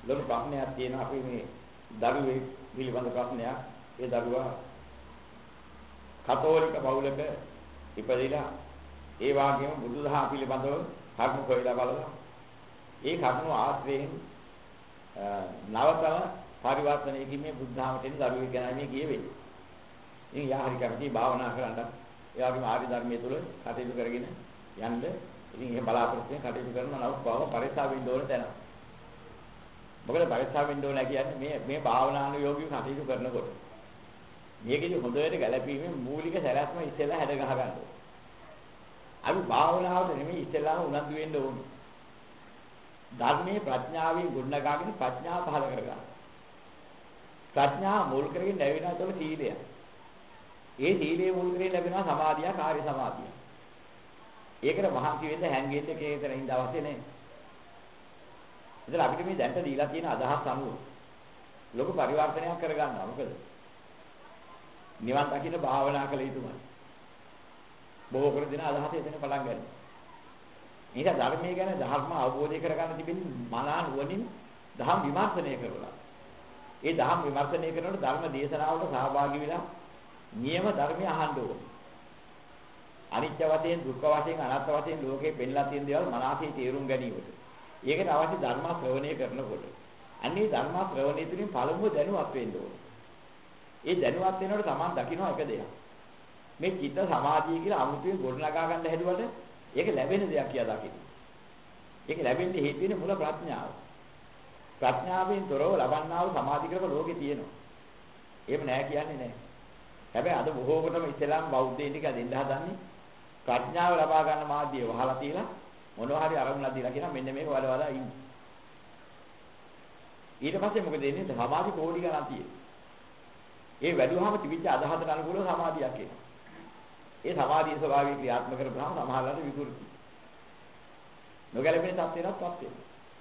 ලොකු ප්‍රශ්නයක් තියෙනවා අපි මේ දරුවේ පිළිබඳ ප්‍රශ්නයක්. ඒ දරුවා කතෝලික පවුලක ඉපදිලා ඒ වගේම බුදුදහම පිළිබඳව කරුණු හොයලා බලලා ඒ කරුණු ආශ්‍රයෙන් නවතම පරිවර්තනයකින් මේ බුද්ධාමයට එන දරුවෙක් ගැන මේ කියවෙන්නේ. ඉතින් යා හරි කැමති භාවනා කරන්න ඒ වගේම ආර්ය ධර්මයේ තුල කටයුතු කරගෙන යන්න. ඉතින් එහෙම බලාපොරොත්තු වෙන කටයුතු කරන නමුත් බව පරිස්සම් වෙන්න ඕන තැන. මොකද පරිස්සම් වෙන්න ඕන කියන්නේ මේ භාවනානුයෝගීව කටයුතු කරනකොට මේකෙදි හොඳට ගැළපීමේ මූලික සැලැස්ම ඉස්සෙල්ලා හැද ගහ ගන්න ඕනේ. අපි භාවනාවට නෙමෙයි ඉස්සෙල්ලාම උනන්දු වෙන්න ඕනේ. ධර්මයේ ප්‍රඥාවෙන් ගොඩනගාගෙන ප්‍රඥාව පහළ කරගන්න. ප්‍රඥාව මුල් කරගෙන ලැබෙනවා ඒක සීලය. ඒ සීලයේ මුල් කරගෙන ලැබෙනවා සමාධිය, කාර්ය සමාධිය. ඒකට මහන්සි වෙන්න හැංගෙන්න කේතන ඉඳ අවශ්‍ය නැහැ. ඉතින් අපිට මේ දැන්ට දීලා තියෙන අදහස් අනුව ලොකු පරිවර්තනයක් කරගන්නවා. මොකද නිවන් දකින්න භාවනා කළ යුතුමයි. බොහෝ කර දෙන අදහස එතන පටන් ගන්නවා. මේක ධර්මයේ ගැන ධර්ම අවබෝධය කරගන්න තිබෙන්නේ මනා නුවණින් ධම් විමර්ශනය කරලා. ඒ ධම් විමර්ශනය කරනකොට ධර්ම දේශනාවලට සහභාගී වෙලා නියම ධර්මය අහන්න ඕනේ. අනිත්‍ය වශයෙන්, දුක්ඛ වශයෙන්, අනාත්ම වශයෙන් ලෝකේ පෙන්ලා තියෙන දේවල් මනසේ තේරුම් ගැනීමට. ඒකට අවශ්‍ය ධර්ම ශ්‍රවණය කරනකොට අන්නේ ධර්ම ශ්‍රවණය තුළින් පළමුව දැනුවත් වෙන්න ඕනේ. ඒ දැනුවත් වෙනකොට Taman දකින්න එක දෙයක්. මේ චිත්ත සමාධිය කියලා අමුතුවෙන් ගොඩනගා ගන්න හැදුවට ඒක ලැබෙන දෙයක් කියලා දකින්න. ඒක ලැබෙන්නේ හේතු වෙන්නේ මුල ප්‍රඥාව. ප්‍රඥාවෙන් තොරව ලබන්නා වූ සමාධි ක්‍රම ලෝකේ තියෙනවා. එහෙම නෑ කියන්නේ නෑ. හැබැයි අද බොහෝ කොටම ඉස්ලාම් බෞද්ධයින් ටික දෙන්න හදන්නේ ප්‍රඥාව ලබා ගන්න මාධ්‍යය වහලා තියලා මොනවා හරි අරමුණක් දීලා කියන මෙන්න මේක වලවලා ඉන්න. ඊට පස්සේ මොකද වෙන්නේ? සමාධි කෝටි ගණන් තියෙනවා. ඒ වැඩුවාම තිබිච්ච අදහසට අනුකූලව සමාධියක් එනවා. ඒ සමාධියේ ස්වභාවය ක්‍රියාත්මක කරපුවාම සමහරවිට විකෘති. නොගැලපෙන තත්ත්වයකටපත් වෙනවා.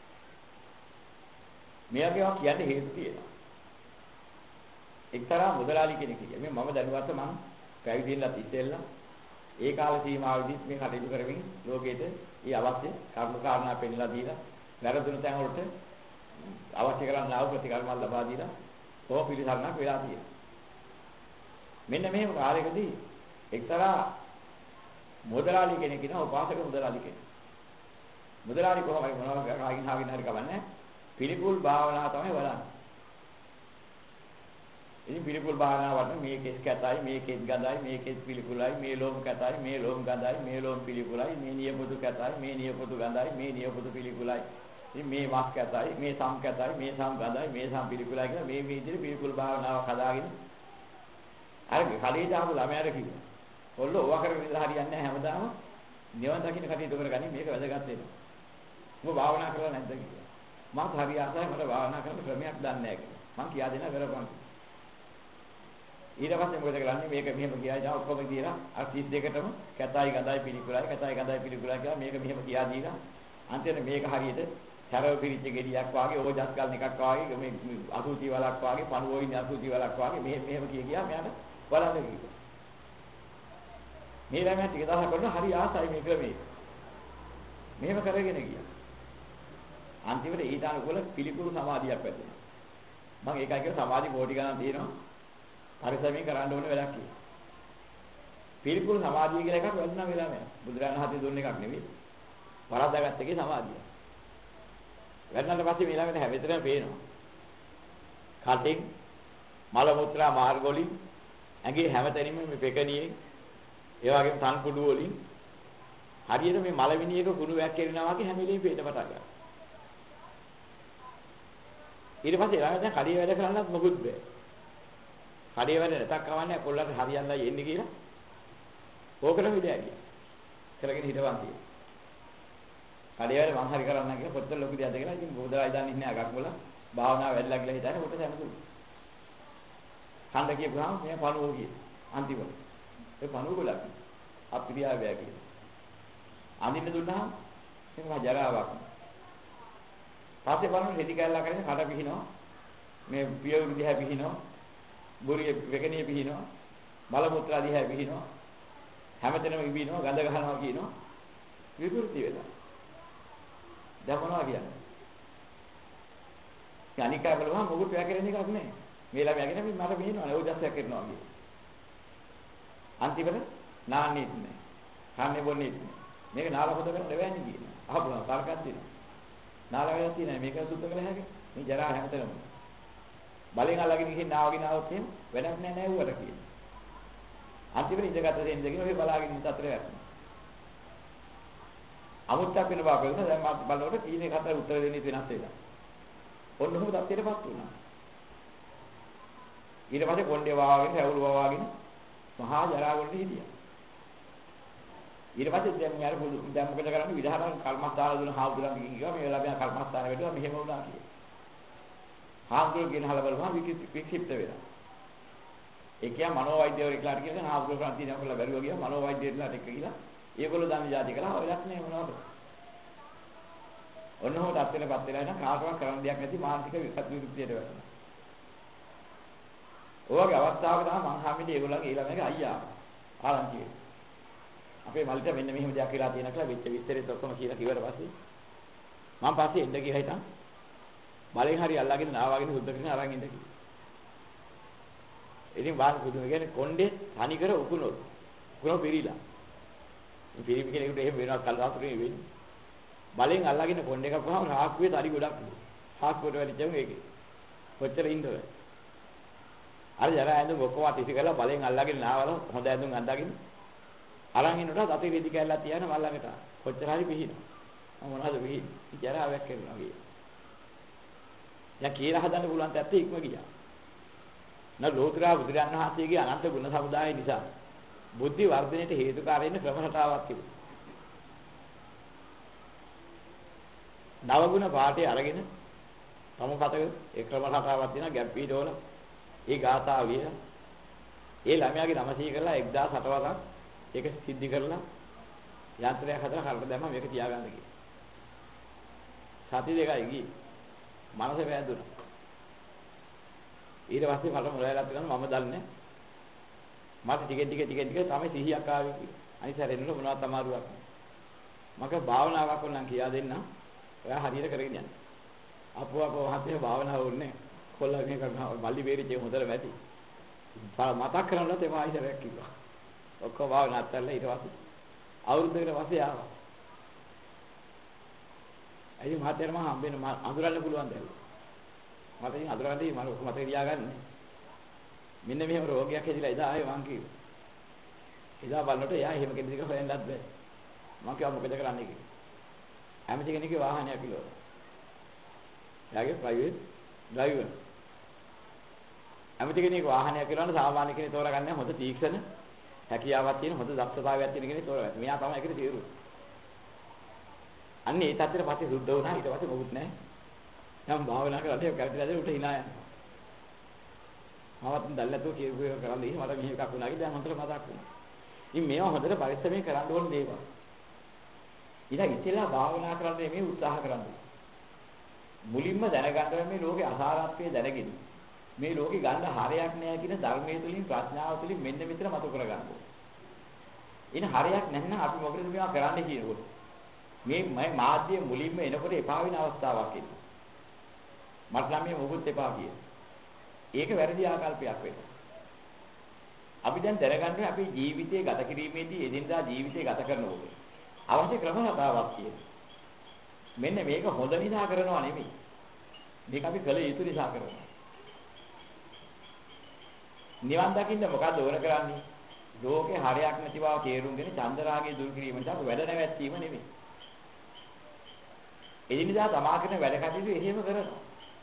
මේකේවා කියන්නේ හේතු තියෙනවා. එක්තරා මුදලාලි කෙනෙක් කිය. මේ මම දැනුවත් මම පැවිදිෙන්නත් ඉස්සෙල්ලා ඒ කාල සීමාවෙදිත් මේ කටයුතු කරමින් ලෝකෙට ඊ අවශ්‍ය කර්ම කාරණා පෙන්නලා දීලා වැරදුණු තැන් වලට අවශ්‍ය කරන්නා වූ ප්‍රතිකර්ම ලබා දීලා කොහොම පිළිසරණක් වෙලා තියෙනවා. මෙන්න මේ කාලෙකදී එක්තරා මුදලාලි කෙනෙක් ඉන්නවා උපාසක මුදලාලි කෙනෙක්. මුදලාලි කොහොමයි මොනවා කායින් හරි කවන්නේ පිළිකුල් භාවනාව තමයි වඩන්නේ. ඉතින් පිළිකුල් භාවනාවට මේකෙස් කැතයි මේකෙස් ගඳයි මේකෙස් පිළිකුලයි මේ ලෝම කැතයි මේ ලෝම ගඳයි මේ ලෝම පිළිකුලයි මේ නියපොතු කැතයි මේ නියපොතු ගඳයි මේ නියපොතු පිළිකුලයි ඉතින් මේ මස් කැතයි මේ සම් කැතයි මේ සම් ගඳයි මේ සම් පිළිකුලයි කියලා මේ විදිහට පිළිකුල් භාවනාවක් හදාගෙන අර කලීට ආපු ළමයාට කිව්වා. ඔල්ල ඕවා කරගෙන ඉඳලා හරියන්නේ නැහැ හැමදාම නිවන් දකින්න කටයුතු කරගන්නේ මේක වැදගත් වෙනවා. ඔබ භාවනා කරලා නැද්ද කියලා. මම හරි ආසයි මට භාවනා කරන්න ක්‍රමයක් දන්නේ නැහැ කියලා. මං කියා දෙන්න කරපන්. ඊට පස්සේ මොකද කරන්නේ මේක මෙහෙම කියා දාන ඔක්කොම කියලා අර 32කටම කැතයි ගඳයි පිළිකුලයි කැතයි ගඳයි පිළිකුලයි කියලා මේක මෙහෙම කියා දීලා අන්තිමට මේක හරියට සරව පිරිච්ච ගෙඩියක් වාගේ ඕජස් ගන්න එකක් වාගේ මේ අසුචි වලක් වාගේ පණුවෝයින් අසුචි වලක් වාගේ මෙහෙම කියා මෙයාට බලන්න කිව්වා. මේ ළමයා ටික දවසක් කරන හරි ආසයි මේ ක්‍රමේ. මෙහෙම කරගෙන ගියා. අන්තිමට ඊට අනුකූල පිළිකුල් සමාධියක් වැටුණා. මම ඒකයි කියන සමාධි කෝටි ගණන් තියෙනවා. පරිසමයෙන් කරන්න ඕනේ වැඩක් කියලා. පිළිකුල් සමාධිය කියලා එකක් වැදුනා වෙලා නෑ. බුදුරණන් හතේ දුන්න එකක් නෙවෙයි. වරද්දාගත්ත එකේ සමාධිය. වැදුනාට පස්සේ මේ ළඟට හැමතැනම පේනවා. කටින් මල මුත්‍රා මාර්ග වලින් ඇඟේ හැමතැනින්ම මේ පෙකණියේ ඒ වගේම තන් කුඩු වලින් හරියට මේ මලවිනියක කුණු වැක්කිරෙනවා වගේ හැම වෙලෙම පේන්න පටන් ගන්නවා. ඊට පස්සේ ළඟ දැන් කඩේ වැඩ කරන්නත් මොකුත් බෑ. කඩේ වැඩ නැතක් කවන්නේ කොල්ලන්ට හරියන්නයි එන්නේ කියලා. ඕකටම විදෑගිය. කරගෙන හිටවන් තියෙනවා. කඩේ වැඩ මං හරි කරන්න කියලා පොත්ත ලොකු දෙයක්ද කියලා ඉතින් බෝධරයි දාන්න ඉන්නේ අගක් වල භාවනාව වැඩිලා කියලා හිතන්නේ කොට සැනසුණා. හන්ද කියපුවාම මේ පණුවෝ කියේ. අන්තිමට. ඒ පණුවෝ ගලක්. අප්‍රියාව බෑ කියලා. අඳින්න දුන්නාම මේක ජරාවක්. පස්සේ බලන්න රෙදි කැල්ලා කරගෙන කඩ පිහිනවා. මේ පියවරු දිහා පිහිනවා. බුරිය වෙකණිය පිහිනවා. මල මුත්‍රා දිහා පිහිනවා. හැමතැනම ඉබිනවා ගඳ ගහනවා කියනවා. විකෘති වෙනවා. දැන් මොනවා කියන්නේ? ඉතින් අනික අය බලනවා මොකුත් වැකරෙන එකක් නෑ. මේ ළමයාගෙන මට මෙහෙනවා නේ ඔය දැස් වැකරනවා වගේ. අන්තිමට නාන්නෙත් නෑ. කන්නේ බොන්නේත් නෑ. මේක නාල හොද කරන්න බෑනේ කියන. අහපුවා තරකක් තියෙනවා. නාල වේලා තියෙනවා මේක සුද්ධ කළ හැකියි. මේ ජරා හැමතැනම. බලෙන් අල්ලගෙන ගිහින් නාවගෙන ආවොත් එහෙම වැඩක් නෑ නෑ ඌවට කියන. අන්තිමට ඉඳගත්ත දෙන්න දෙකින් ඔය බලාගෙන ඉන්න අතරේ වැටෙනවා. අමුත්තක් වෙන බව බලන දැන් මම බලනකොට කීනේ කතර උත්තර දෙන්නේ වෙනස් වෙලා. ඔන්න ඔහොම තත්ත්වයටපත් වුණා. ඊට පස්සේ කොණ්ඩේ වාවාගෙන රැවුල් වාවාගෙන මහා ජරාවකට හිටියා. ඊට පස්සේ දැන් යාර පොදු දැන් මොකද කරන්නේ විදහාරම් කර්මස්ථාන දුන හාමුදුරන් කිව්වා මේ වෙලාවෙන් කර්මස්ථාන වෙනවා මෙහෙම වුණා කියලා. හාමුදුරුවෝ ගෙනහලා බලපුවා වික්ෂිප්ත වෙනවා. ඒ කියන්නේ මනෝවෛද්‍යවරයෙක්ලාට කියලා හාමුදුරුවෝ ප්‍රාන්තියම කරලා බැලුවා ගියා මනෝවෛද්‍යවරයෙක්ලාට එක්ක ගිහලා ඒගොල්ලෝ දන්නේ જાති කළා ඔයලක් නේ මොනවද? ඔන්න හොට අත්වෙනපත් වෙලා ඉන්න කාටවත් කරන්න දෙයක් නැති මානසික විකෘතියට වැටෙනවා. ඔයගේ අවස්ථාවක තමයි මං හාමිනේ ඒගොල්ලන්ගේ ඊළඟට අයියා ආරංචි වෙන්නේ. අපේ මල්ලිට මෙන්න මෙහෙම දෙයක් වෙලා තියෙනවා කියලා වෙච්ච විස්තරෙත් ඔක්කොම කියලා කිව්වට පස්සේ මම පස්සේ එන්න ගියා හිටන් බලෙන් හරි අල්ලගෙන නාවාගෙන සුද්ධ කරගෙන අරන් ඉන්න කිව්වා. ඉතින් වාන් පුදුම කියන්නේ කොණ්ඩේ තනිකර උකුණොත් උකුණ පිරීලා. මේ පිරිමි කෙනෙකුට එහෙම වෙනවා කල්ලාතුරේ වෙන්නේ. බලෙන් අල්ලගෙන කොණ්ඩේ කපුවාම රාක්කුවේ තඩි ගොඩක් නේ. රාක්කුවට වැලිච්චම ඒකේ. කොච්චර ඉන්නවද? අර ජරා ඇඳුම් ඔක්කොම තිසි කරලා බලෙන් අල්ලගෙන නාවල හොඳ ඇඳුම් අඳගෙන අරන් ඉන්නකොට අතේ රෙදි කැල්ලක් තියන මල් ළඟට කොච්චර හරි පිහිනවා. මොනවද පිහින්නේ? ජරාවක් කරනවා වගේ. දැන් කියලා හදන්න පුළුවන් තත්ත්වෙ ඉක්ම ගියා. ලෝතුරා බුදුරන් වහන්සේගේ අනන්ත ගුණ සමුදාය නිසා බුද්ධි වර්ධනයට හේතුකාරී වෙන ක්‍රම රටාවක් තිබුණා. නවගුණ පාඨය අරගෙන සමුකතක ඒ ක්‍රම රටාවක් තියෙනවා ගැම්පීඩෝල. ඒ ගාථාව ලියලා ඒ ළමයාගේ නම සිහි කරලා 1008 වරක් ඒක සිද්ධි කරලා යන්ත්‍රයක් හදලා කරලා දැම්මම මේක තියාගන්න කියලා. සති දෙකයි ගියේ. මනස වැදුණා. ඊට පස්සේ මට මොලයලක් තියෙනවා මම දන්නේ. මට ටික තමයි සිහියක් ආවේ කියලා. අනිත් සැරේ එන්නකොට මොනවද අමාරුවක්. මක භාවනාවක් ඕනනම් කියා දෙන්න. ඔයා හරියට කරගෙන යන්න. අපුවපෝ හතේ භාවනාව ඕනේ. කොල්ලා මේ කරනවා මල්ලි බේරිච්චේ හොඳට මැටි. මතක් කරන්නත් එපා ආයිසරයක් කිව්වා. ඔක්කොම භාවනා අත්හැරලා ඊට පස්සේ අවුරුද්දකට පස්සේ ආවා. අයියෝ මහත්තයාට මම හම්බෙන්න අඳුරන්න පුළුවන් දැන්. මට ඉතින් අඳුරගන්නේ මම ඔක්කොම මතක තියාගන්න. මෙන්න මෙහෙම රෝගයක් හැදිලා ඉදා ආයේ මං කිව්වා. ඉදා බලනකොට එයා එහෙම කෙනෙක් හොයන්නත් බෑ. මං කිව්වා මොකද කරන්නේ කියලා. ඇමති කෙනෙක්ගේ වාහනයක් කිලෝ. එයාගේ ප්‍රයිවට් ඩ්‍රයිවර්. ඇමති කෙනෙක් වාහනයක් කරනවා සාමාන්‍ය කෙනෙක් තෝරගන්නේ හොඳ තීක්ෂණ හැකියාවක් තියෙන හොඳ දක්ෂතාවයක් තියෙන කෙනෙක් තෝරගන්න. මෙයා තමයි ඒකට තීරුව. අන්න ඒ තත්ත්වෙට පස්සේ සුද්ධ වුණා. ඊට පස්සේ මොකුත් නැහැ. මම භාවනා කරලා ඒක කරලා දැන් උට hina යනවා. මමත් දැල්ලතෝ කියපු එක කරන්නේ මට මෙහෙම එකක් වුණා කියලා දැන් හොඳට මතක් වුණා. ඉතින් මේවා හොඳට පරිස්සමෙන් කරන්න ඕන දේවල්. ඊට ඉතිලා භාවනා කරන්න මේ උත්සාහ කරන්නේ. මුලින්ම දැනගන්න මේ ලෝකේ අසාරත්වය දැනගෙන මේ ලෝකේ ගන්න හරයක් නැහැ කියන ධර්මයේ තුලින් ප්‍රඥාව තුලින් මෙන්න මෙතන මතු කරගන්න ඕනේ. ඉතින් හරයක් නැත්නම් අපි මොකද මේවා කරන්නේ කියනකොට මේ මාධ්‍ය මුලින්ම එනකොට එපා වෙන අවස්ථාවක් එනවා. මට නම් මේ මොකුත් එපා කියන. ඒක වැරදි ආකල්පයක් වෙනවා. අපි දැන් දැනගන්න අපේ ජීවිතය ගත කිරීමේදී එදිනදා ජීවිතය ගත කරනකොට අවශ්‍ය ක්‍රම රටාවක් තියෙනවා. මෙන්න මේක හොඳ නිසා කරනවා නෙමෙයි. මේක අපි කළ යුතු නිසා කරනවා. නිවන් දකින්න මොකද ඕන කරන්නේ? ලෝකේ හරයක් නැති බව තේරුම්ගෙන චන්දරාගය දුරු කිරීම නිසා වැඩ නැවැත්වීම නෙමෙයි. එදිනදා තමා කරන වැඩ කටයුතු එහෙම කරනවා.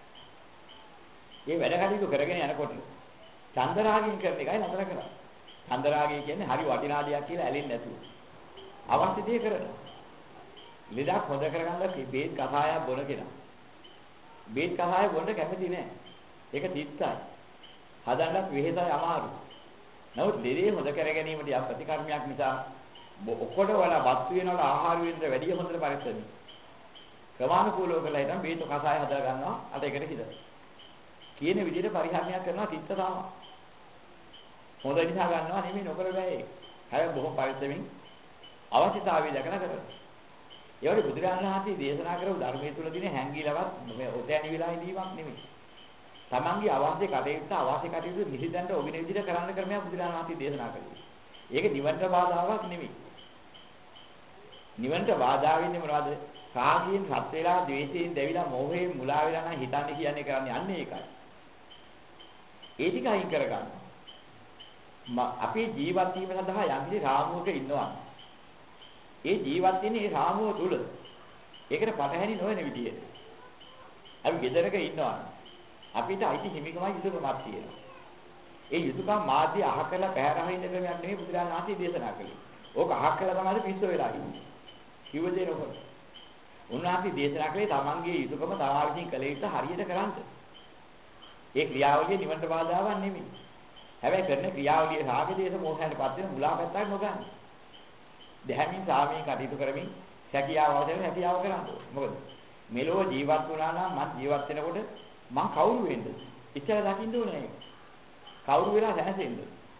මේ වැඩ කටයුතු කරගෙන යනකොට චන්දරාගයෙන් කරන එකයි නතර කරන්නේ. චන්දරාගය කියන්නේ හරි වටිනා දෙයක් කියලා ඇලෙන්නේ නැතුව. අවශ්‍ය දේ කරනවා. ලෙඩක් හොද කරගන්න බේත් කසායක් බොන කෙනා. බේත් කසාය බොන්න කැමති නෑ. ඒක තිත්තයි. හදන්නත් වෙහෙසයි අමාරු. නමුත් ලෙඩේ හොද කර ගැනීමට යා ප්‍රතිකර්මයක් නිසා ඔක්කොට වල බත් වෙනවල ආහාර වෙනට වැඩිය හොඳට පරිස්සමයි. ක්‍රමානුකූලව කළා ඉතින් බේත් කසාය හදා ගන්නවා අට එකට හිතන. කියන විදිහට පරිහරණයක් කරනවා තිත්ත තමයි. හොඳ නිසා ගන්නවා නෙමෙයි නොකර බෑ ඒක. හැබැයි බොහොම පරිස්සමින් අවශ්‍යතාවය දැකලා කරනවා. ඒ වගේ බුදුරජාණන් වහන්සේ දේශනා කරපු ධර්මයේ තුල තියෙන හැංගිලවත් මේ ඔතෑණි වෙලා ඉඳීමක් නෙමෙයි. තමන්ගේ අවශ්‍ය කටයුතු නිසිදන්ට ඔබින විදිහට කරන්න ක්‍රමයක් බුදුරජාණන් වහන්සේ දේශනා කළේ. ඒක නිවන්ට බාධාවක් නෙමෙයි. නිවන්ට බාධා වෙන්නේ මොනවද? රාගයෙන් රත් වෙලා, ද්වේෂයෙන් දැවිලා, මෝහයෙන් මුලා වෙලා නම් හිතන්නේ කියන්නේ කරන්නේ අන්නේ ඒකයි. ඒ ටික අයින් කරගන්න. අපේ ජීවත් වීම සඳහා යම්කිසි රාමුවක ඉන්නවා. ඒ ජීවත් වෙන්නේ ඒ රාමුව තුල. ඒකට පටහැනි නොවන විදියට. අපි ගෙදරක ඉන්නවා. අපිට අයිති හිමිකමයි යුතුයකමක් තියෙනවා. ඒ යුතුයකම් මාධ්‍ය අහ කරලා පැහැර හරින්න ක්‍රමයක් නෙමෙයි බුදුරජාණන් වහන්සේ දේශනා කළේ. ඕක අහ කරලා තමයි පිස්සු වෙලා ඉන්නේ. කිව්ව දේ නොකර. උන්වහන්සේ දේශනා කළේ තමන්ගේ යුතුයකම තමා විසින් කළ යුතු හරියට කරන්න. ඒ ක්‍රියාවලිය නිවන්ට බාධාවක් නෙමෙයි. හැබැයි කරන ක්‍රියාවලිය රාග දේශ මොහයන්ටපත් වෙන මුලා පැත්තක් නොගන්න. දැහැමින් සාමයෙන් කටයුතු කරමින් හැකියාව අවශ්‍ය හැකියාව කරන්න. මොකද මෙලොව ජීවත් වුණා නම් මම ජීවත් වෙනකොට මං කවුරු වෙන්නද? ඉස්සර දකින්න ඕනේ. කවුරු වෙලා දැනසෙන්නද?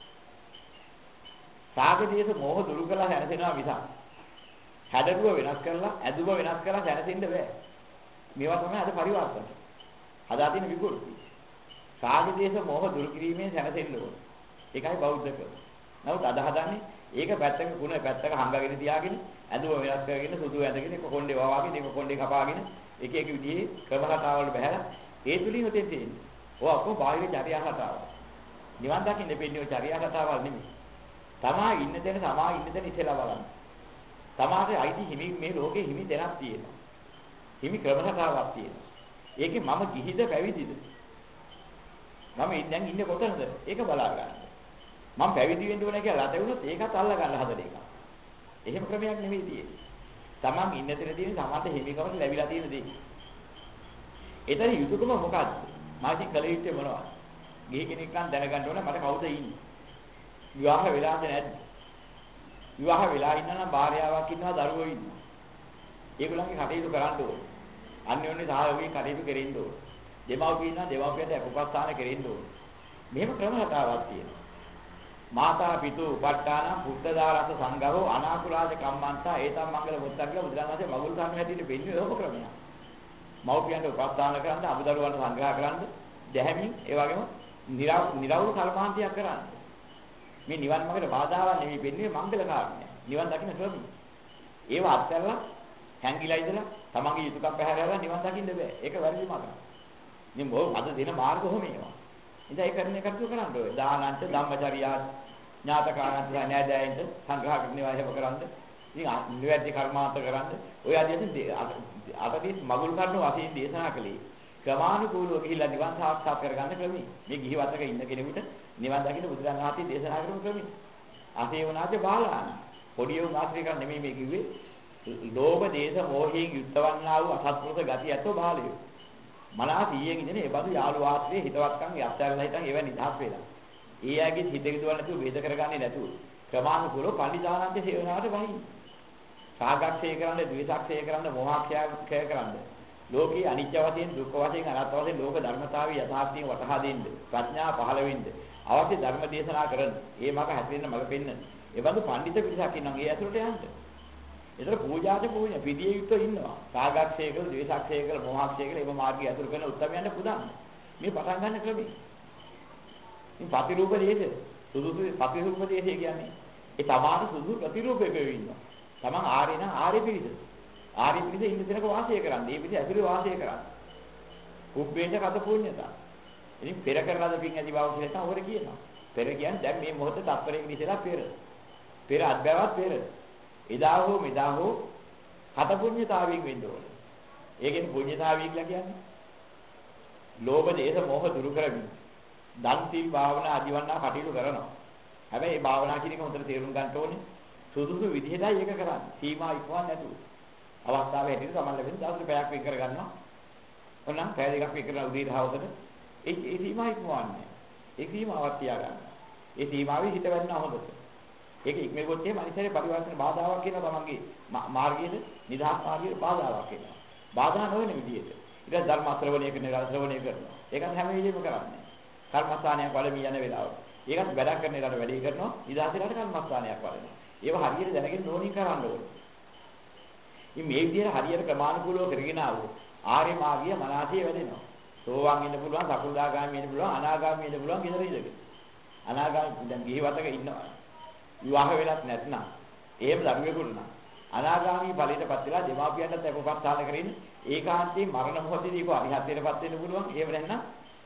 රාග දේශ මොහ දුරු කළා දැනසෙනවා මිසක් හැඩරුව වෙනස් කරලා ඇදුම වෙනස් කරලා දැනසෙන්න බෑ. මේවා තමයි අද පරිවර්තන. හදා තියෙන විකෘති. රාග දේශ මොහ දුරු කිරීමෙන් දැනසෙන්න ඕනේ. ඒකයි බෞද්ධකම. නමුත් අද හදන්නේ ඒක පැත්තක කුණ පැත්තක හංගගෙන තියාගෙන ඇදුම වෙනස් කරගෙන සුදු ඇඳගෙන එක කොණ්ඩේ වවාගෙන එක කොණ්ඩේ කපාගෙන එක එක විදිහේ ක්‍රමහතාවල බහැලා ඒ තුලින් උතෙන් තියෙන්නේ. ඔය ඔක්කොම බාහිර චර්යා කතාව. නිවන් දකින්න දෙන්නේ ඔය චර්යා කතාවල් නෙමෙයි. තමා ඉන්න තැන ඉස්සෙල්ලා බලන්න. තමාගේ අයිති හිමි මේ ලෝකේ හිමි දෙයක් තියෙනවා. හිමි ක්‍රමහතාවක් තියෙනවා. ඒකේ මම ගිහිද පැවිදිද? මම දැන් ඉන්නේ කොතනද? ඒක බලා ගන්න. මම පැවිදි වෙන්න ඕනේ කියලා රට වුණොත් ඒකත් අල්ල ගන්න හදන එක. එහෙම ක්‍රමයක් නෙමෙයි තියෙන්නේ. තමන් ඉන්න තැන තියෙන සමාත හිමිකමට ලැබිලා තියෙන දේ. ඒතර යුතුයකම මොකද්ද? මාසික කල යුත්තේ මොනවද? ගිහි කෙනෙක් නම් දැනගන්න ඕනේ මට කවුද ඉන්නේ? විවාහ වෙලාද නැද්ද? විවාහ වෙලා ඉන්නා නම් භාර්යාවක් ඉන්නවා දරුවෝ ඉන්නවා. ඒගොල්ලන්ගේ කටයුතු කරන්න ඕනේ. අන්‍යෝන්‍ය සහයෝගයෙන් කටයුතු කෙරෙන්න ඕනේ. දෙමව්පියන් ඉන්නවා දෙමව්පියන්ට උපස්ථාන කෙරෙන්න ඕනේ. මෙහෙම ක්‍රම රටාවක් තියෙනවා. මාතා පිතු උපට්ඨාන බුද්ධදාරස සංඝරෝ අනාකුලාද කම්මන්තා ඒතම් මංගල මුත්තක් කියලා බුදුරජාණන්සේ මගුල් කන්න හැටියට වෙන්නේ ඔහොම ක්‍රමයක්. මව්පියන්ට උපස්ථාන කරන්න, අමුදරුවන්ට සංග්‍රහ කරන්න, දැහැමින් ඒ වගේම නිරවුල් කර්මාන්තයක් කරන්න. මේ නිවන් මාර්ගයට බාධාවක් නෙවෙයි වෙන්නේ මංගල කාරණේ. නිවන් දකින්න ක්‍රමය. ඒව අත්හැරලා හැංගිලා ඉඳලා තමන්ගේ යුතුයකම් පැහැරලා නිවන් දකින්න බෑ. ඒක වැරදි මාර්ගයක්. මේ මොකද අද දෙන මාර්ග කොහොම ඒවා. ඉතින් ඒ කරන්නේ කටයුතු කරන්න ඕනේ. දානංච ධම්මචර්යා ඥාතකාරන්ත නෑදෑයන්ට සංග්‍රහ කරනවා එහෙම කරන්න. ඉතින් නිවැරදි කර්මාන්ත කරන්න. ඔය ආදියෙන් අතදී මගුල් කරන වශයෙන් දේශනා කළේ. ක්‍රමානුකූලව ගිහිල්ලා නිවන් සාක්ෂාත් කරගන්න ක්‍රමයි. මේ ගිහිවතක ඉන්න කෙනෙකුට නිවන් දකින්න බුදුරජාණන් වහන්සේ දේශනා කරපු ක්‍රමයි. ආසේවනාද බාලාන. පොඩි උන් ආශ්‍රය කරන්නේ නෙමෙයි මේ කිව්වේ. ලෝභ දේශ මොහයෙන් යුක්තවන්නා වූ අසත්පුරුෂ ගති ඇතෝ බාලයෝ. මනස ඊයෙන් ඉන්නේ ඒ බඳු යාළු ආශ්‍රයේ හිතවත්කම් යත්තරලා හිටන් ඒව නිදහස් වෙලා. ඒ ආගේ හිත විදුවල් නැතුව වේද කරගන්නේ නැතුව ක්‍රමානුකූලව පඬිදානන්ත සේවනාවට වහින්න. රාගක්ෂය කරන්න, ද්වේෂක්ෂය කරන්න, මෝහක්ෂය කරන්න. ලෝකේ අනිත්‍ය වශයෙන්, දුක්ඛ වශයෙන්, අනාත්ම වශයෙන් ලෝක ධර්මතාවය යථාර්ථයෙන් වටහා දෙන්න. ප්‍රඥා පහළ වෙන්න. අවශ්‍ය ධර්ම දේශනා කරන්න. ඒ මඟ හැදෙන්න මඟ පෙන්න. ඒ බඳු පඬිත පිරිසක් ඉන්නවා. ඒ ඇතුළට යන්න. ඒතර පූජාට පූජා පිළිය යුක්තව ඉන්නවා. රාගක්ෂය කරලා, ද්වේෂක්ෂය කරලා, මෝහක්ෂය කරලා ඒව මාර්ගය අතුරු කරන උත්තරයන්ට පුදන්න. මේ පටන් ගන්න ක්‍රමය. මේ ප්‍රතිරූප දේශ, සුදුසු ප්‍රතිරූප දේශය කියන්නේ ඒ තමාට සුදුසු ප්‍රතිරූපයක ඉන්නවා. තමන් ආර්ය නම් ආර්ය පිරිස. ආර්ය පිරිස ඉන්න තැනක වාසය කරන්න. මේ පිරිස ඇතුලේ වාසය කරන්න. කුබ්බේච කත පුඤ්ඤතා. ඉතින් පෙර කරලාද පින් ඇති බව කියලා තමයි ඔර කියනවා. පෙර කියන්නේ දැන් මේ මොහොතේ තත්පරයක ඉඳලා පෙර. පෙර අත්බැවත් පෙර. එදා හෝ මෙදා හෝ කත පුඤ්ඤතාවයෙන් වෙන්න ඕනේ. ඒකෙන් පුඤ්ඤතාවය කියලා කියන්නේ ලෝභ දේශ මොහ දුරු කරමින් දන් සීල් භාවනා ආදිවන්නා කටයුතු කරනවා. හැබැයි මේ භාවනා කියන එක හොඳට තේරුම් ගන්න ඕනේ. සුදුසු විදිහටයි ඒක කරන්නේ. සීමා ඉක්මවන්න නැතුව. අවස්ථාවේ හැටියට තමයි ලැබෙන දවස් පැයක් වෙන් කර ගන්නවා. ඕනනම් පැය දෙකක් වෙන් කරලා උදේ දහවතට ඒ සීමා ඉක්මවන්නේ. ඒ සීමාවක් තියා ගන්න. ඒ සීමාවේ හිත වෙන්න හොඳට. ඒක ඉක්මෙගොත් එහෙම අනිසාරේ පරිවර්තන බාධාවක් කියනවා තමන්ගේ මාර්ගයේ නිදහස් මාර්ගයේ බාධාවක් කියනවා. බාධා නොවන විදිහට. ඊට ධර්ම ශ්‍රවණය කරනවා. ඒකත් හැම වෙලෙම කරන්නේ. කර්මස්ථානයක් වලමී යන වෙලාවට. ඒකත් වැඩ කරන එකට වැඩි කරනවා. නිදහසට කර්මස්ථානයක් වලනවා. ඒව හරියට දැනගෙන නෝනින් කරන්න ඕනේ. ඉතින් මේ විදිහට හරියට ක්‍රමානුකූලව කරගෙන ආවොත් ආර්ය මාර්ගය මනසේ වැඩෙනවා. සෝවාන් වෙන්න පුළුවන්, සකෘදාගාමී වෙන්න පුළුවන්, අනාගාමී වෙන්න පුළුවන් ගෙදර ඉඳගෙන. අනාගාමී දැන් ගිහිවතක ඉන්නවා. විවාහ වෙලත් නැත්නම් එහෙම දරුවෙකුට නම් අනාගාමී ඵලයටපත් වෙලා දෙමාපියන්ට අපපත්තාල කරගෙන ඒකාන්තයෙන් මරණ මොහොතේදී අරිහත්ත්වයටපත් වෙන්න පුළුවන්. එහෙම නැත්නම්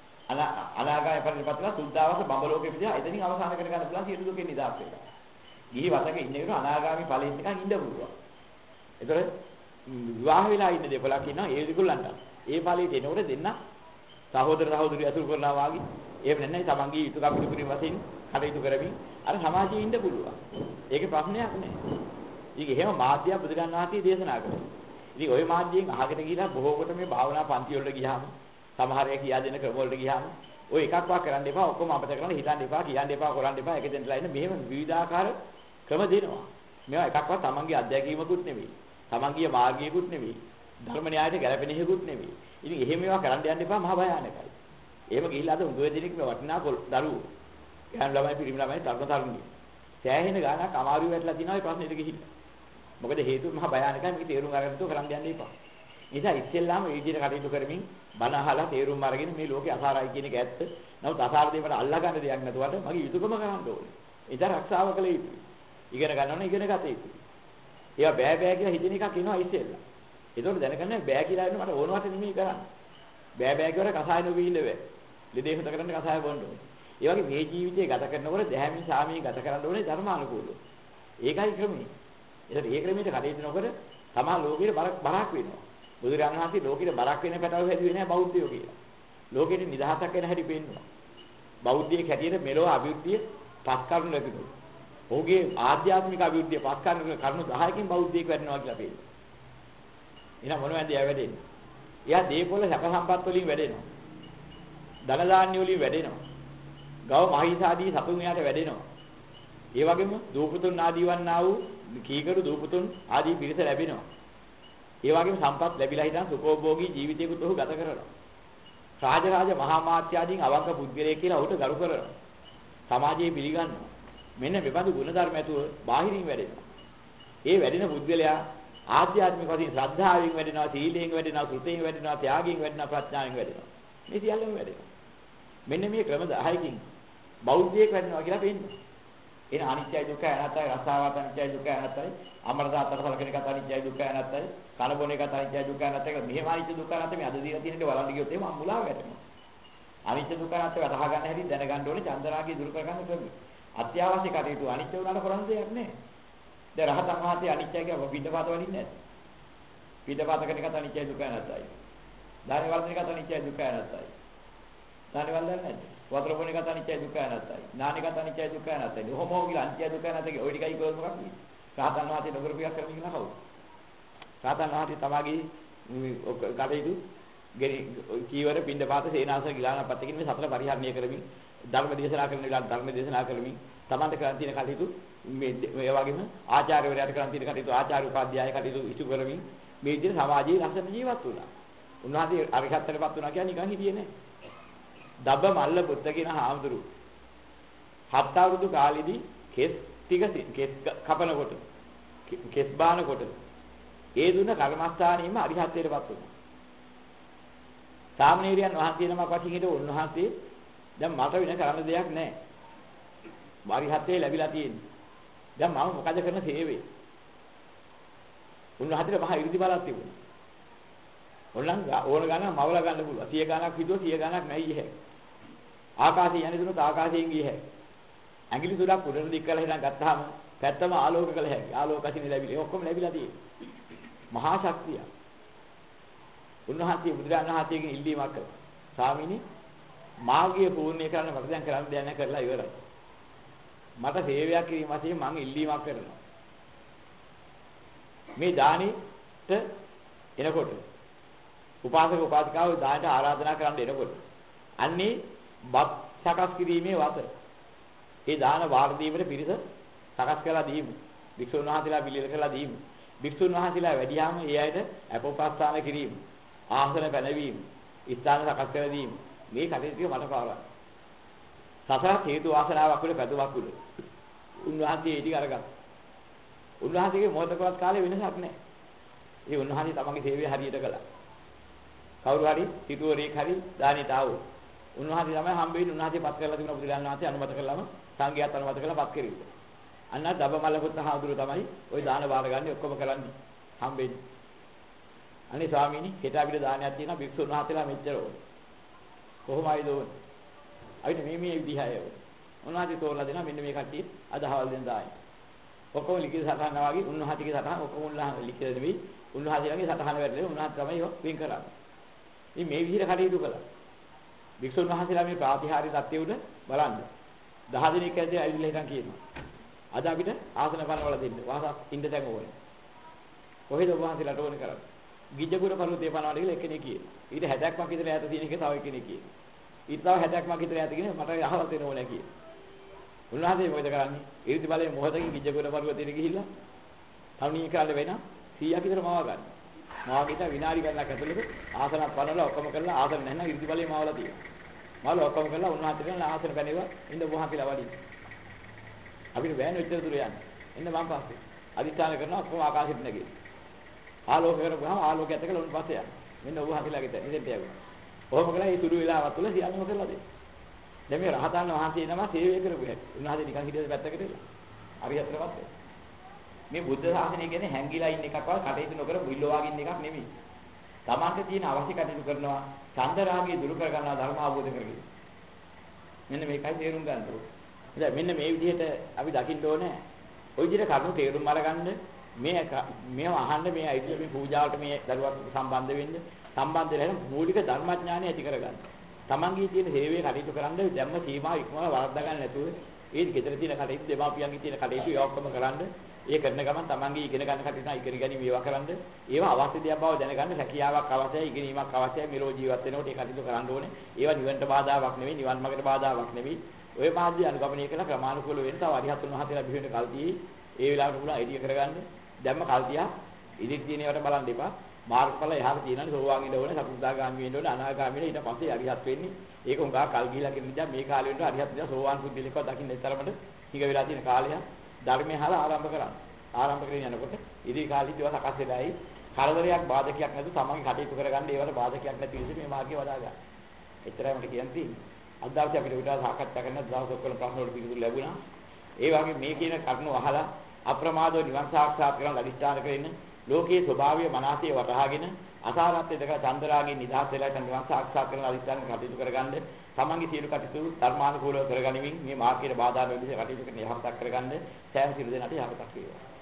අනාගාමී ඵලයටපත් වෙලා සුද්ධාවස බඹලෝකෙ පිටියා එතනින් අවසන් කර ගන්න පුළුවන් සියලු දුකෙන් නිදහස් වෙලා. ගිහිවතක ඉන්නකොට අනාගාමී ඵලයෙන් නිකන් ඉන්න පුළුවන්. ඒතර විවාහ වෙලා ඉන්න දෙපළක් ඉන්නවා ඒ දෙකොල්ලන්ට. ඒ ඵලයට එනකොට දෙන්න සහෝදර සහෝදරිය අතුරු කරනවා වාගේ එහෙම නැත්නම් තමන්ගේ යුතුයකම් පිළිපදින වශයෙන් කටයුතු කරමින් අර සමාජයේ ඉන්න පුළුවන්. ඒකේ ප්‍රශ්නයක් නැහැ. ඉතින් එහෙම මාධ්‍ය බුදුරජාණන් වහන්සේ දේශනා කළා. ඉතින් ওই මාධ්‍යයෙන් අහකට ගිහිලා බොහෝ කොට මේ භාවනා පන්ති වලට ගියාම සමහර අය කියා දෙන ක්‍රම වලට ගියාම ඔය එකක්වත් කරන්න එපා ඔක්කොම අපිට කරන්න හිතන්න එපා කියන්න එපා කරන්න එපා එක දෙන්නලා ඉන්න මෙහෙම විවිධාකාර ක්‍රම දෙනවා. මේවා එකක්වත් තමන්ගේ අත්දැකීමකුත් නෙවෙයි. තමන්ගේ මාර්ගයකුත් නෙවෙයි. ධර්ම න්‍යායයට ගැලපෙන හේකුත් නෙවෙයි. ඉතින් එහෙම ඒවා කරන්න යන්න එපා මහ භයානකයි. එහෙම ගිහිල්ලා අද උඹ දෙනෙක් මේ වටිනා දරුවෝ. ගෑනු ළමයි පිරිමි ළමයි තරුණිය. සෑහෙන ගානක් අමාරු වෙట్లా තිනවා මේ ප්‍රශ්නෙට ගිහිල්ලා. මොකද හේතුව මහ භයානකයි මේක තේරුම් අරගෙන තෝ කරන්න යන්න එපා. නිසා ඉස්සෙල්ලාම මේ විදිහට කටයුතු කරමින් බණ අහලා තේරුම් අරගෙන මේ ලෝකේ අසාරයි කියන එක ඇත්ත. නමුත් අසාර දෙයකට අල්ලා ගන්න දෙයක් නැතුවට මගේ යුතුයකම කරන්න ඕනේ. ඒක ආරක්ෂාව කළ යුතුයි. ඉගෙන ගන්න ඕනේ ඉගෙන ගත යුතුයි. ඒවා බෑ කියලා හිතන එකක් එනවා ඉස්සෙල්ලා. ඒතකොට දැනගන්න බෑ කියලා එන්න මට ඕනවට නෙමෙයි කරන්නේ. බෑ කියලා කසාය නොවී ඉන්න බෑ. ලෙඩේ හොත කරන්න කසාය බොන්න ඕනේ. ඒ වගේ මේ ජීවිතය ගත කරනකොට දැහැමි සාමී ගත කරන්න ඕනේ ධර්මානුකූලව. ඒකයි ක්‍රමය. ඒකට ඒ ක්‍රමයට කටයුතු නොකර තමා ලෝකෙට බරක් වෙනවා. බුදුරජාණන් වහන්සේ ලෝකෙට බරක් වෙන පැටව හැදුවේ නැහැ බෞද්ධයෝ කියලා. ලෝකෙට නිදහසක් වෙන හැටි පෙන්නවා. බෞද්ධයෙක් හැටියට මෙලොව අභිවෘද්ධිය පස් කරුණු ලැබෙනවා. ඔහුගේ ආධ්‍යාත්මික අභිවෘද්ධිය පස් කරුණු 10කින් බෞද්ධයෙක් වෙන්නවා කියලා පෙන්නනවා. එහෙනම් මොනවද එයා වැඩෙන්නේ? එයා දීපොළ සැප සම්පත් වලින් වැඩෙනවා. ධන දාන්‍ය වලින් වැඩෙනවා. ගව මහීසාදී සතුන් යාට වැඩෙනවා. ඒ වගේම දූපතුන් ආදී වන්නා වූ කීකරු දූපතුන් ආදී පිරිස ලැබෙනවා. ඒ වගේම සම්පත් ලැබිලා හිටන් සුඛෝභෝගී ජීවිතයකට ඔහු ගත කරනවා. රාජරාජ මහා මාත්‍යාදීන් අවංක පුද්ගලයෙක් කියලා ඔහුට ගරු කරනවා. සමාජයේ පිළිගන්නවා. මෙන්න මෙබඳු ගුණ ධර්ම ඇතුව බාහිරින් වැඩෙනවා. ඒ වැඩෙන පුද්ගලයා ආධ්‍යාත්මික වශයෙන් ශ්‍රද්ධාවෙන් වැඩෙනවා, සීලයෙන් වැඩෙනවා, සෘතයෙන් වැඩෙනවා, ත්‍යාගයෙන් වැඩෙනවා, ප්‍රඥාවෙන් වැඩෙනවා. මේ සියල්ලම වැඩෙනවා. මෙන්න මේ ක්‍රම 10කින් බෞද්ධයෙක් වැඩෙනවා කියලා පෙන්නනවා. එන අනිත්‍යයි දුක්ඛයි අනාත්තයි රසාවත් අනිත්‍යයි දුක්ඛයි අනාත්තයි අමරත අතර සලකන එකත් අනිත්‍යයි දුක්ඛයි අනාත්තයි කන බොන එකත් අනිත්‍යයි දුක්ඛයි අනාත්තයි කියලා මෙහෙම අනිත්‍ය දුක්ඛ අනාත්ත මේ අද දීලා තියෙන දේ වලන්න ගියොත් එහෙම අමුලාව වැටෙනවා. අනිත්‍ය දුක්ඛ අනාත්ත වටහා ගන්න හැටි දැනගන්න ඕනේ චන්දරාගය දුරු කර ගන්න ක්‍රමය. අත්‍යවශ්‍ය කටයුතු අනිත්‍ය උනාට කරන්න දෙයක් නැහැ. දැන් රහතන් වහන්සේ අනිත්‍යයි කියලා පිටපාත වලින්නේ නැහැ. පිටපාත කරන එකත් අනිත්‍යයි දුක්ඛයි අනාත්තයි. ධානි වර්ධන එකත් අනිත්‍යයි දුක්ඛයි අනාත්තයි. ධානි වර්ධන නැද්ද? වතුර බොන එකත් අනිත්‍යයි දුක්ඛයි අනාත්තයි. නාන එකත් අනිත්‍යයි දුක්ඛයි අනාත්තයි. කොහොමෝ කියලා අනිත්‍යයි දුක්ඛයි අනාත්තයි ඔය ටිකයි කොහොමද මොකක්ද? රහතන් වහන්සේ නොකරපියක් කරමින් ඉන්න කවුද? රහතන් වහන්සේ තමගේ කටයුතු කීවර පින්දපාත සේනාසන ගිලානපත් කියන මේ සතර පරිහරණය කරමින් ධර්ම දේශනා කරන විලාස ධර්ම දේශනා කරමින් තමන්ට කරන් තියෙන කටයුතු මේ ඒ වගේම ආචාර්යවරයාට කරන් තියෙන කටයුතු ආචාර්ය උපාධ්‍යාය කටයුතු ඉෂු කරමින් මේ විදිහට සමාජයේ ලස්සන ජීවත් වුණා. උන්වහන්සේ අරිහත්ත්වයටපත් වුණා කියන්නේ නිකන් හිටියේ නෑ. දබ්බ මල්ල පුත්ත කියන හාමුදුරු 7 අවුරුදු කාලෙදී කෙස් කපනකොට කෙස් බානකොට ඒ දුන්න කර්මස්ථානෙම අරිහත්ත්වයටපත් වුණා. සාමණේරයන් වහන්සේ නමක් වශයෙන් හිට උන්වහන්සේ දැන් මට වෙන කරන්න දෙයක් නැහැ. අරිහත්ත්වයේ ලැබිලා තියෙන්නේ. දැන් මම මොකද කරන සේවය? උන්වහන්සේට මහා ඉරිදි බලක් තිබුණා. ඕන ගණන් මවලා ගන්න පුළුවන්. 100 ගණක් හිතුවා 100 ගණක් නැයි හැයි. ආකාශයේ යන්නේ දුන්නොත් ආකාශයෙන් ගියේ හැයි. ඇඟිලි තුනක් උඩට දික් කරලා හිටන් ගත්තාම පැත්තම ආලෝක කළ හැකි. ආලෝකසින් ලැබිලා. ඔක්කොම ලැබිලා තියෙන්නේ. මහා ශක්තිය. උන්වහන්සේ බුදුරජාණන් වහන්සේගෙන් ඉල්ලීමක් කළා. ස්වාමීනි මාර්ගය පූර්ණේ කරන්න මට දැන් කරන්න දෙයක් නැහැ කරලා ඉවරයි. මට සේවයක් කිරීම වශයෙන් මම ඉල්ලීමක් කරනවා. මේ දානෙට එනකොට උපාසක උපාසිකාව දානට ආරාධනා කරන්න එනකොට අන්නේ බත් සකස් කිරීමේ වත ඒ දාන වාර දීමේ පිරිස සකස් කරලා දීමු. වික්ෂුන් වහන්සේලා පිළිවෙල කරලා දීමු. වික්ෂුන් වහන්සේලා වැඩියාම ඒ අයට අපෝපස්ථාන කිරීම, ආසන පැනවීම, ස්ථාන සකස් කර දීම මේ කටයුතු මට පාරයි. සසර හේතු වාසනාවක් වල පැතුමක් උඩ. උන්වහන්සේ ඒ ටික අරගත්තා. උන්වහන්සේගේ මොහොතකවත් කාලේ වෙනසක් නැහැ. ඒ උන්වහන්සේ තමන්ගේ සේවය හරියට කළා. කවුරු හරි සිටුවරේක් හරි දානෙට ආවෝ. උන්වහන්සේ තමයි හම්බෙන්නේ උන්වහන්සේ පත් කරලා තිබුණ බුදුරජාණන් වහන්සේ අනුමත කළාම සංඝයාත් අනුමත කළා පත් කෙරෙන්න. අන්න දබමල්ලපුත් හාමුදුරුව තමයි ওই දාන බාර ගන්න ඔක්කොම කරන්නේ හම්බෙන්නේ. අනේ ස්වාමීනි හෙට අපිට දානයක් තියෙනවා භික්ෂුන් වහන්සේලා මෙච්චර ඕනේ. කොහොමයිද ඕනේ? අපිට මේ විදිහයි ඕනේ. උන්වහන්සේ තෝරලා දෙනවා මෙන්න මේ කට්ටිය අදහවල් දෙන දායි. ඔක්කොම ලිඛිත සටහන වගේ උන්වහන්සේගේ සටහන ඔක්කොම ලිඛිත නෙවෙයි උන්වහන්සේලාගේ සටහන වැඩලේ උන්වහන්සේ තමයි ඒක වෙන් කරන්නේ. ඉතින් මේ විදිහට කටයුතු කළා. භික්ෂුන් වහන්සේලා මේ ප්‍රාතිහාර්ය தත්ත්වය උඩ බලන්න. 10 දිනක් ඇද්දී ඇවිල්ලා හිටන් කියනවා. අද අපිට ආසන පනවල දෙන්න. වාසක් ඉන්න තැන් ඕනේ. කොහෙද වහන්සේලාට ඕනේ කරන්නේ? ගිජ්ජකුර පර්වතයේ පනවන්න කියලා එක්කෙනෙක් කියනවා. ඊට 60ක් විතර ඈත තියෙන එක තව එක්කෙනෙක් කියනවා. ඊට තව 60ක් විතර ඈත කියන මට අහවල් දෙන්න ඕනේ කියලා. උන්වහන්සේ මොකද කරන්නේ? ඊර්ති බලයේ මොහොතකින් ගිජ්ජකුර පර්වතයට ගිහිල්ලා තවණිය කරන්න වෙන 100ක් විතර මවා ගන්න. මවාගිට විනාඩි ගණනක් ඇතුළත ආසනක් පනවලා ඔක්කොම කරලා ආසන නැත්නම් ඊර්ති බලයේ මවලා තියෙනවා. මවලා ඔක්කොම කරලා උන්වහන්සේට ආසන පැනෙවා ඉන්න වහන්සේලා වඩින්න. අපිට බෑනේ ඔච්චර දුර යන්න. එන්න මම පස්සේ. අදිස්ථාන කරනවා ඔක්කොම ආකාශෙට නැගෙයි. ආලෝක කරපුවාම ආලෝකයත් එක්කලා උන් පස්සේ යනවා. මෙන්න ඔබ හතිලාගේ තැන. ඉතින් යනවා. කොහොම කළා මේ සුළු වෙලාවක් තුළ සියල්ලම කරලා දෙන්න. දැන් මේ රහතන් වහන්සේ නම සේවය කරපු හැටි. උන්වහන්සේ නිකන් හිටියද පැත්තකට එලා. හරියටවත් මේ බුද්ධ ශාසනය කියන්නේ හැංගිලා ඉන්න එකක් වගේ කටයුතු නොකර බුල්ලෝ වගේ ඉන්න එකක් නෙමෙයි. තමන්ට තියෙන අවශ්‍ය කටයුතු කරනවා ඡන්ද රාගය දුරු කර ගන්නවා ධර්ම අවබෝධ කරගන්න. මෙන්න මේකයි තේරුම් ගන්න ඕනේ. දැන් මෙන්න මේ විදිහට අපි දකින්න ඕනේ. ওই විදිහට කරුණු තේරුම් අරගන්න මේව අහන්න මේ අයිතිය මේ පූජාවට මේ දරුවක් සම්බන්ධ වෙන්න සම්බන්ධ වෙලා මූලික ධර්මඥානය ඇති කරගන්න. තමන්ගේ තියෙන සේවයේ කටයුතු කරන්න ධම්ම සීමා ඉක්මවල වරද්දා ගන්න නැතුව ඒ ගෙදර තියෙන කටයුතු දෙමාපියන්ගේ තියෙන කටයුතු ඒ ඔක්කොම කරන්න. ඒ කරන ගමන් තමන්ගේ ඉගෙන ගන්න කටයුතු ඉගෙන ගැනීම ඒවා කරන්න. ඒවා අවශ්‍ය දෙයක් බව දැනගන්න හැකියාවක් අවශ්‍යයි ඉගෙනීමක් අවශ්‍යයි මෙලෝ ජීවත් වෙනකොට ඒ කටයුතු කරන්න ඕනේ. ඒවා නිවන්ට බාධාවක් නෙවෙයි නිවන් මාර්ගයට බාධාවක් නෙවෙයි. ඔය මාර්ගය අනුගමනය කරලා ක්‍රමානුකූලව වෙන තව අරිහතුන් වහන්සේලා බිහිවෙන කල්තියේ ඒ වෙලාවට පුළුවන් අයිඩිය කරගන්න. දැම්ම කල්තියා ඉදිරි තියෙන ඒවාට බලන්න එපා. මාර්ගඵල එහාට තියෙනනේ සෝවාන් ඉන්න ඕනේ සකුදාගාමී වෙන්න ඕනේ අනාගාමී වෙන්න ඊට පස්සේ අරිහත් වෙන්නේ. ඒක උඟා කල් ගිහිලා කියන නිසා මේ කාලේ වෙනකොට අරිහත් වෙනවා සෝවාන් පුද්ගලෙක්ව දකින්න තරමට ටික වෙලා තියෙන කාලය ධර්මයේ හල ආරම්භ කරන්න. ආරම්භ කරගෙන යනකොට ඉදිරි කාලෙදි ඒවා සකස් වෙලායි කරදරයක් බාධකයක් නැතුව තමන්ගේ කටයුතු කරගන්න ඒවට බාධකයක් නැති විදිහට මේ මාර්ගය වඩා ගන්න. එච්චරයි මට කියන්න තියෙන්නේ. අද දවසේ අපිට විතර සාකච්ඡා කරන දවස් ඔක්කොම ප්‍රශ්න වලට පිළිතුරු ලැබුණා. ඒ වගේ මේ කියන කරුණු අහලා අප්‍රමාදව නිවන් සාක්ෂාත් කරගන්න අදිස්ථාන කරගෙන ලෝකයේ ස්වභාවය මනසේ වටහාගෙන අසාරත්වය දෙක චන්දරාගයෙන් නිදහස් වෙලා නිවන් සාක්ෂාත් කරන අදිස්ථාන කටයුතු කරගන්න තමන්ගේ සියලු කටයුතු ධර්මානුකූලව කරගනිමින් මේ මාර්ගයේ බාධා නොවි විදිහට කටයුතු කරන යහපතක් කරගන්න සෑම සියලු දෙනාට යහපතක් වේවා.